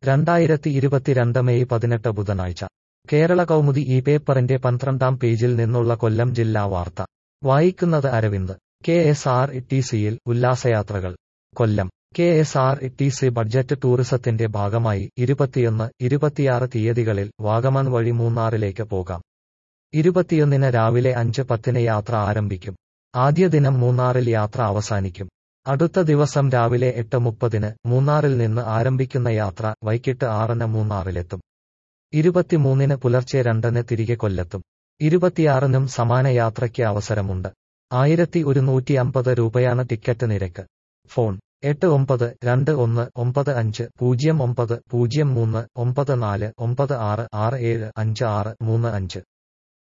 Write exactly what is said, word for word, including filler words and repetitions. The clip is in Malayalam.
രണ്ടായിരത്തി ഇരുപത്തിരണ്ട് മെയ് പതിനെട്ട് ബുധനാഴ്ച കേരള കൗമുദി ഈ പേപ്പറിന്റെ പന്ത്രണ്ടാം പേജിൽ നിന്നുള്ള കൊല്ലം ജില്ലാ വാർത്ത വായിക്കുന്നത് Aravind. K S R T സിയിൽ ഉല്ലാസയാത്രകൾ. Kollam. K S R T C budget ടൂറിസത്തിന്റെ ഭാഗമായി ഇരുപത്തിയൊന്ന്, ഇരുപത്തിയാറ് തീയതികളിൽ വാഗമൺ വഴി മൂന്നാറിലേക്ക് പോകാം. ഇരുപത്തിയൊന്നിന് രാവിലെ അഞ്ച് പത്തിന് യാത്ര ആരംഭിക്കും. ആദ്യ ദിനം മൂന്നാറിൽ യാത്ര അവസാനിക്കും. അടുത്ത ദിവസം രാവിലെ എട്ട് മുപ്പതിന് മൂന്നാറിൽ നിന്ന് ആരംഭിക്കുന്ന യാത്ര വൈകിട്ട് ആറിന് മൂന്നാറിലെത്തും. ഇരുപത്തിമൂന്നിന് പുലർച്ചെ രണ്ടിന് തിരികെ കൊല്ലെത്തും. ഇരുപത്തിയാറിനും സമാന യാത്രയ്ക്ക് അവസരമുണ്ട്. ആയിരത്തി ഒരുന്നൂറ്റി അമ്പത് രൂപയാണ് ടിക്കറ്റ് നിരക്ക്. ഫോൺ എട്ട് ഒമ്പത് രണ്ട് ഒന്ന് ഒമ്പത് അഞ്ച് പൂജ്യം ഒമ്പത് പൂജ്യം മൂന്ന് ഒമ്പത് നാല് ഒമ്പത് ആറ് ആറ് ഏഴ് അഞ്ച് ആറ് മൂന്ന് അഞ്ച്.